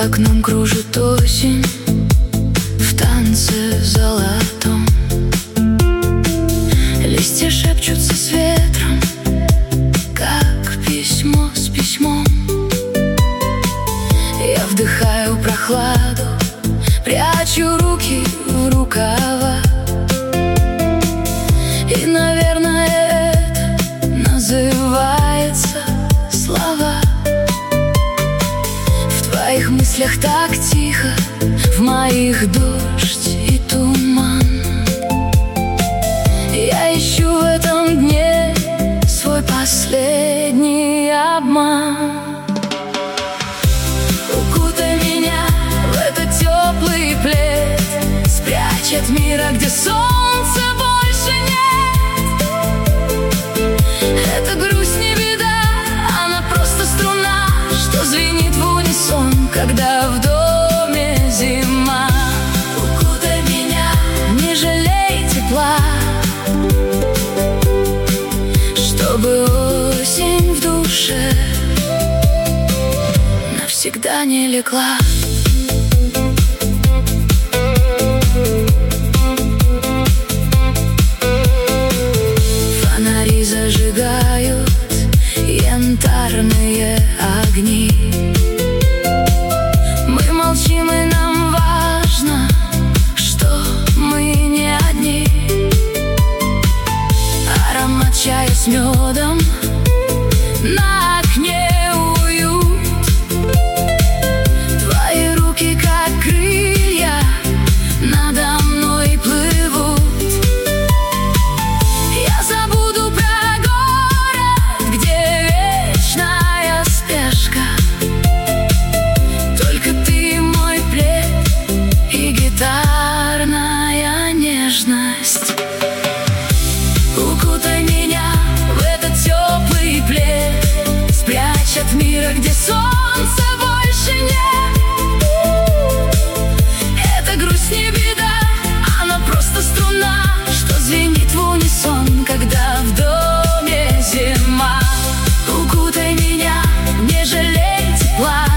За окном кружит осень в танце золотом. Листья шепчутся с ветром, как письмо с письмом. Я вдыхаю прохладу, прячу руки в рукава. И, наверное, это называется слова. В твоих мыслях так тихо, в моих дождь и туман. Я ищу в этом дне свой последний обман. Укутай меня в этот теплый плед, спрячь от мира, где солнца больше нет. Эта грусть не беда, она просто струна, что звенит в унисон, когда в доме зима. Укутай меня, не жалей тепла, чтобы осень в душе навсегда не легла. Фонари зажигают янтарные огни. Мы молчим, и нам важно, что мы не одни. Аромат чая с медом, на окне уют. Твои руки, как крылья, надо мной плывут. Я забуду про город, где вечная спешка. Только ты, мой плед и гитарная нежность. Укутай меня в этот теплый плед, спрячь от мира, где солнца больше нет. Эта грусть не беда, она просто струна, что звенит в унисон, когда в доме зима. Укутай меня, не жалей тепла,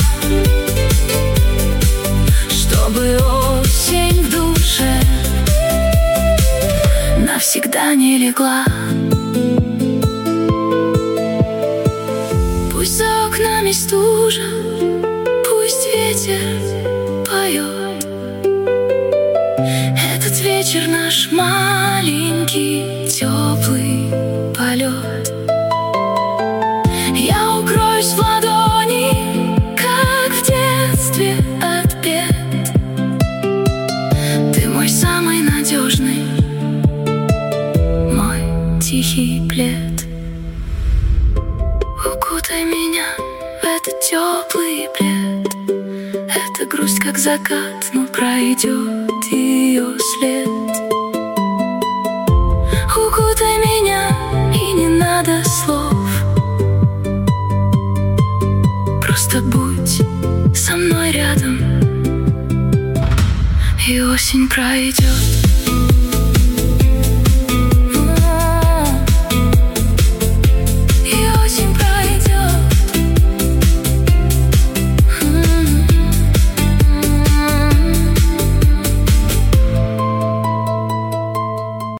чтобы осень в душе навсегда не легла. Пусть за окнами стужа, пусть ветер поет. Этот вечер наш маленький теплый полет. Я укроюсь в ладони, как в детстве от бед. Ты мой самый надежный, мой тихий плед. Укутай меня в этот теплый плед. Эта грусть, как закат, но пройдет ее след. Укутай меня, и не надо слов, просто будь со мной рядом, и осень пройдет.